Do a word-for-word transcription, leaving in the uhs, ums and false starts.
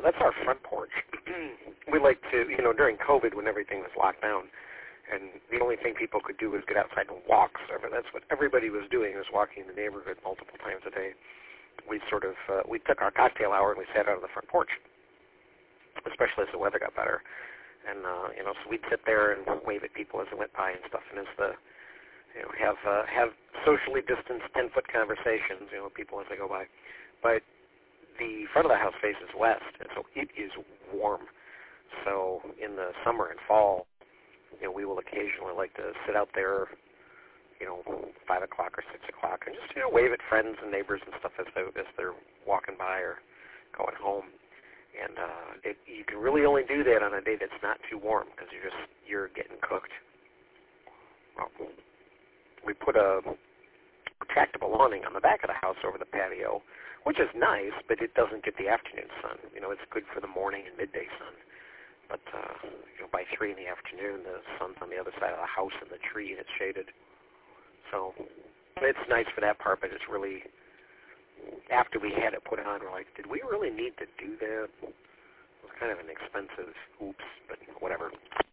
that's our front porch. We like to, you know, during COVID when everything was locked down, and the only thing people could do was get outside and walk. So that's what everybody was doing, was walking the neighborhood multiple times a day. We sort of, uh, we took our cocktail hour and we sat out on the front porch, especially as the weather got better. And, uh, you know, so we'd sit there and wave at people as they went by and stuff. And as the, you know, have, uh, have socially distanced ten-foot conversations, you know, people as they go by. But the front of the house faces west, and so it is warm. So in the summer and fall, you know, we will occasionally like to sit out there, you know, five o'clock or six o'clock, and just, you know, wave at friends and neighbors and stuff as they as they're walking by or going home. And uh, it, you can really only do that on a day that's not too warm, because you're just you're getting cooked. Well, we put a retractable awning on the back of the house over the patio, which is nice, but it doesn't get the afternoon sun. You know, it's good for the morning and midday sun. But, uh, you know, by three in the afternoon, the sun's on the other side of the house in the tree, and it's shaded. So it's nice for that part, but it's really, after we had it put on, we're like, did we really need to do that? It was kind of an expensive oops, but whatever.